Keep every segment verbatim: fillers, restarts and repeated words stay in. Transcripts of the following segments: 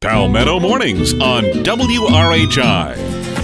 Palmetto Mornings on W R H I.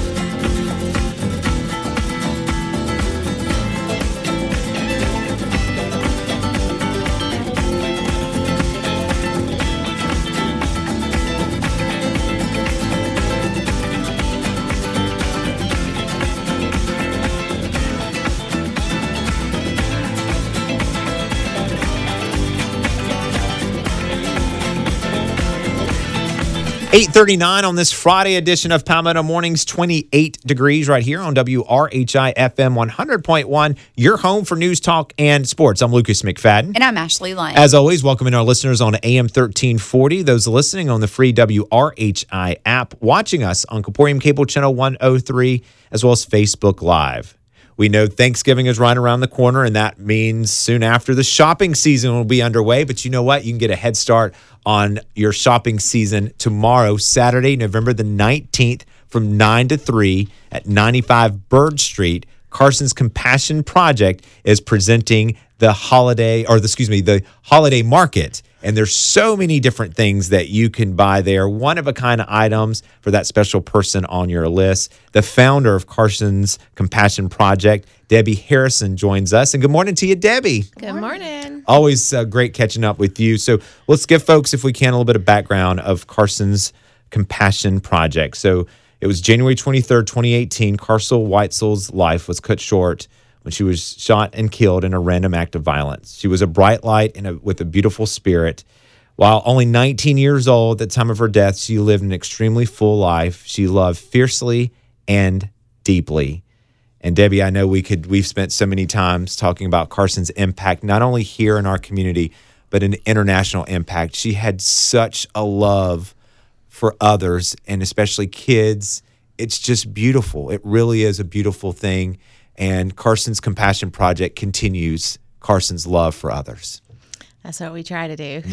eight thirty-nine on this Friday edition of Palmetto Mornings, twenty-eight degrees right here on W R H I F M one hundred point one, your home for news, talk, and sports. I'm Lucas McFadden. And I'm Ashley Lyon. As always, welcoming our listeners on A M thirteen forty, those listening on the free W R H I app, watching us on Caporium Cable Channel one oh three, as well as Facebook Live. We know Thanksgiving is right around the corner, and that means soon after the shopping season will be underway. But you know what? You can get a head start on your shopping season tomorrow, Saturday, November the nineteenth, from nine to three at ninety-five Bird Street. Carson's Compassion Project is presenting the holiday, or the, excuse me, the holiday market. And there's so many different things that you can buy there. One-of-a-kind items for that special person on your list. The founder of Carson's Compassion Project, Debbie Harrison, joins us. And good morning to you, Debbie. Good morning. Always uh, great catching up with you. So let's give folks, if we can, a little bit of background of Carson's Compassion Project. So it was January twenty-third, twenty eighteen. Carsel Weitzel's life was cut short when she was shot and killed in a random act of violence. She was a bright light and a, with a beautiful spirit. While only nineteen years old at the time of her death, she lived an extremely full life. She loved fiercely and deeply. And Debbie, I know we could, we've spent so many times talking about Carson's impact, not only here in our community, but an international impact. She had such a love for others, and especially kids. It's just beautiful. It really is a beautiful thing. And Carson's Compassion Project continues Carson's love for others. That's what we try to do.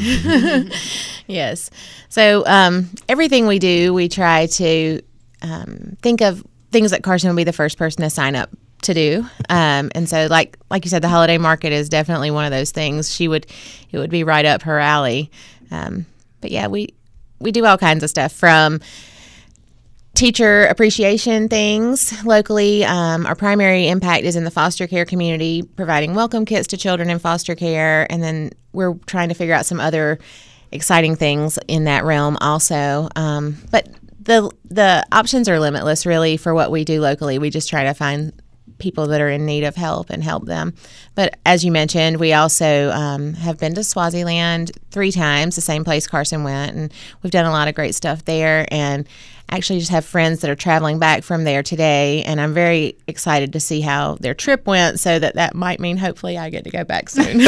Yes. So um, everything we do, we try to um, think of things that Carson would be the first person to sign up to do. Um, and so like like you said, the holiday market is definitely one of those things. She would, it would be right up her alley. Um, but yeah, we, we do all kinds of stuff from teacher appreciation things locally. Um, our primary impact is in the foster care community, providing welcome kits to children in foster care. And then we're trying to figure out some other exciting things in that realm also. Um, but the the options are limitless, really, for what we do locally. We just try to find people that are in need of help and help them. But as you mentioned, we also um, have been to Swaziland three times, the same place Carson went, and we've done a lot of great stuff there. And actually just have friends that are traveling back from there today, and I'm very excited to see how their trip went, so that that might mean hopefully I get to go back soon.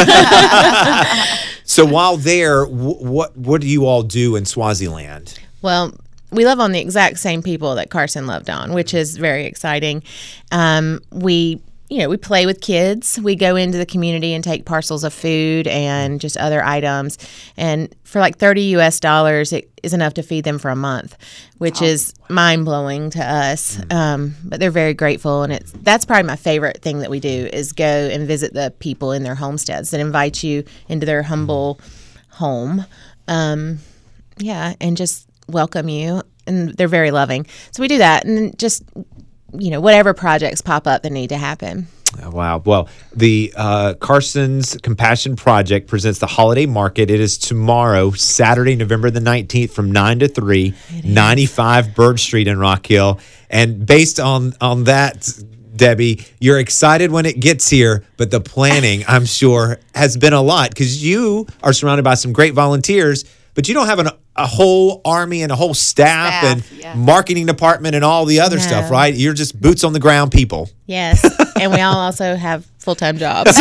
So while there, w- what what do you all do in Swaziland? Well, we love on the exact same people that Carson loved on, which is very exciting. Um, we you know, we play with kids. We go into the community and take parcels of food and just other items. And for like thirty U S dollars, it is enough to feed them for a month, which oh, is wow. mind-blowing to us. Mm-hmm. Um, but they're very grateful. And it's that's probably my favorite thing that we do is go and visit the people in their homesteads that invite you into their humble home. Um, yeah, and just welcome you. And they're very loving. So we do that. And just you know, whatever projects pop up that need to happen. Oh, wow. Well, the uh, Carson's Compassion Project presents the holiday market. It is tomorrow, Saturday, November the nineteenth, from nine to three, ninety-five Bird Street in Rock Hill. And based on, on that, Debbie, you're excited when it gets here, but the planning, I'm sure, has been a lot because you are surrounded by some great volunteers, but you don't have an, a whole army and a whole staff, staff and yeah. marketing department and all the other no. stuff, right? You're just boots on the ground people. Yes, and we all also have full-time jobs.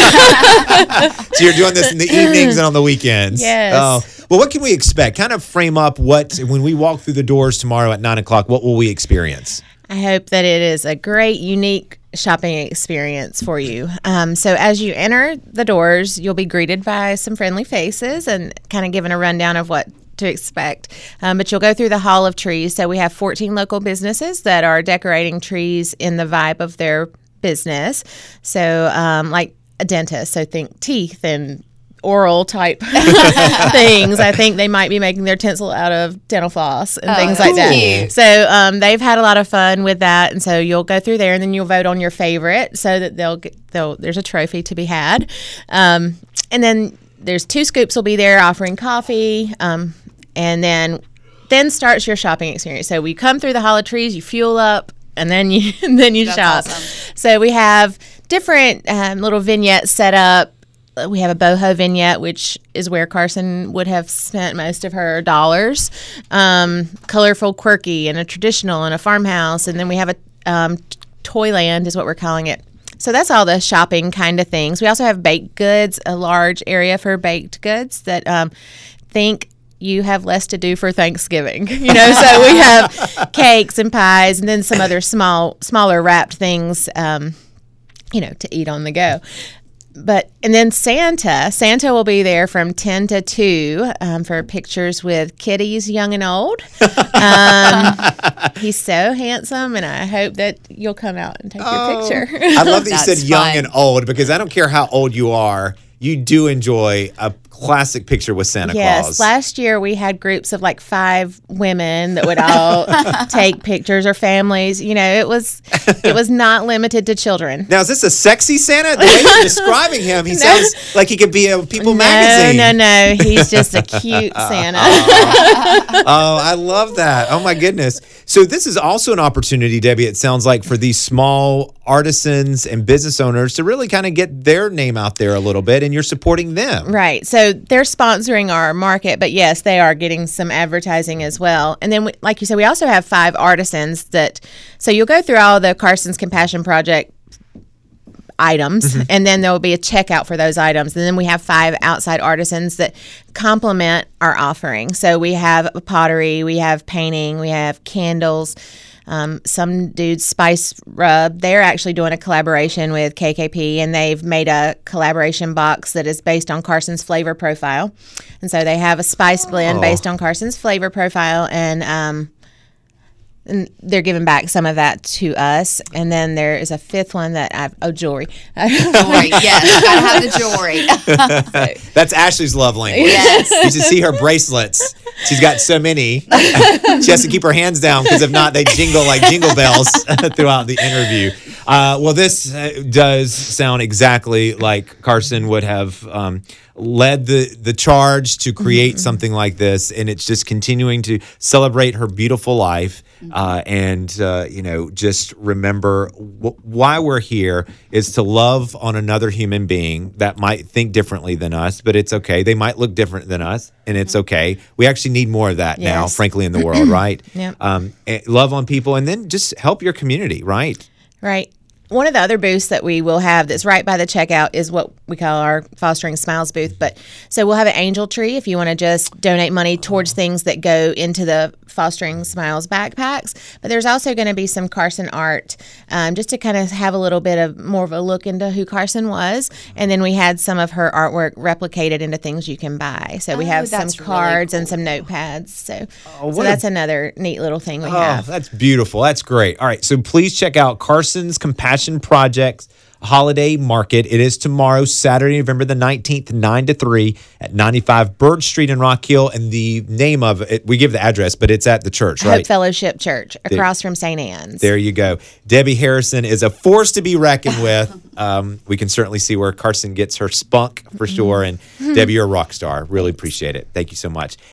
So you're doing this in the evenings and on the weekends. Yes. Oh, well, what can we expect? Kind of frame up what, when we walk through the doors tomorrow at nine o'clock, what will we experience? I hope that it is a great, unique shopping experience for you. Um, so as you enter the doors, you'll be greeted by some friendly faces and kind of given a rundown of what to expect. Um, but you'll go through the Hall of Trees. So we have fourteen local businesses that are decorating trees in the vibe of their business. So um, like a dentist, so think teeth and oral type things. I think they might be making their tinsel out of dental floss and Oh, things that's like that. cute. So um, they've had a lot of fun with that, and so you'll go through there, and then you'll vote on your favorite, so that they'll get they'll there's a trophy to be had, um, and then there's two scoops will be there offering coffee, um, and then then starts your shopping experience. So we come through the Hollow Trees, you fuel up, and then you and then you That's shop. awesome. So we have different um, little vignettes set up. We have a boho vignette, which is where Carson would have spent most of her dollars. Um, colorful, quirky, and a traditional, and a farmhouse. And then we have a um, Toyland is what we're calling it. So that's all the shopping kind of things. We also have baked goods, a large area for baked goods that um, think you have less to do for Thanksgiving. You know, so we have cakes and pies, and then some other small, smaller wrapped things, um, you know, to eat on the go. But and then Santa, Santa will be there from ten to two um, for pictures with kitties, young and old. Um, he's so handsome, and I hope that you'll come out and take your picture. I love that you said That's young fun. and old, because I don't care how old you are, you do enjoy a classic picture with Santa Yes, Claus. last year we had groups of like five women that would all take pictures, or families. You know, it was it was not limited to children. Now, is this a sexy Santa? The way you're describing him, he sounds like he could be a People magazine. No, no, no. He's just a cute Santa. Oh, I love that. Oh, my goodness. So this is also an opportunity, Debbie, it sounds like, for these small artisans and business owners to really kind of get their name out there a little bit, and you're supporting them. Right. So they're sponsoring our market, but yes, they are getting some advertising as well. And then, we, like you said, we also have five artisans that, so you'll go through all the Carson's Compassion Project items, Mm-hmm. and then there will be a checkout for those items. And then we have five outside artisans that complement our offering. So we have pottery, we have painting, we have candles. Um, some dudes, Spice Rub, they're actually doing a collaboration with K K P, and they've made a collaboration box that is based on Carson's flavor profile. And so they have a spice blend Oh. based on Carson's flavor profile, and um, and they're giving back some of that to us. And then there is a fifth one that I've, oh, jewelry. Jewelry, yes, gotta have the jewelry. That's Ashley's love language. Yes. You should see her bracelets. She's got so many. She has to keep her hands down, because if not, they jingle like jingle bells throughout the interview. Uh, well, this uh, does sound exactly like Carson would have um, led the, the charge to create something like this. And it's just continuing to celebrate her beautiful life. Uh, and, uh, you know, just remember w- why we're here is to love on another human being that might think differently than us, but it's okay. They might look different than us, and it's okay. We actually need more of that now, Yes. frankly, in the world, right? Yep. Um, and love on people, and then just help your community, right? Right. One of the other booths that we will have that's right by the checkout is what we call our Fostering Smiles booth. But so we'll have an angel tree if you want to just donate money towards things that go into the Fostering Smiles backpacks. But there's also going to be some Carson art, um, just to kind of have a little bit of more of a look into who Carson was. And then we had some of her artwork replicated into things you can buy. So we Oh, have some that's really cards and cool. some notepads. So, Oh, so what a- that's another neat little thing we Oh, have. that's beautiful. That's great. All right. So please check out Carson's Compassion Projects Holiday Market. It is tomorrow, Saturday, November the nineteenth, nine to three at ninety-five Bird Street in Rock Hill. And the name of it, we give the address, but it's at the church, Hope right? Fellowship Church across from Saint Anne's. There you go. Debbie Harrison is a force to be reckoned with. Um, we can certainly see where Carson gets her spunk for sure. And Debbie, you're a rock star. Really appreciate it. Thank you so much.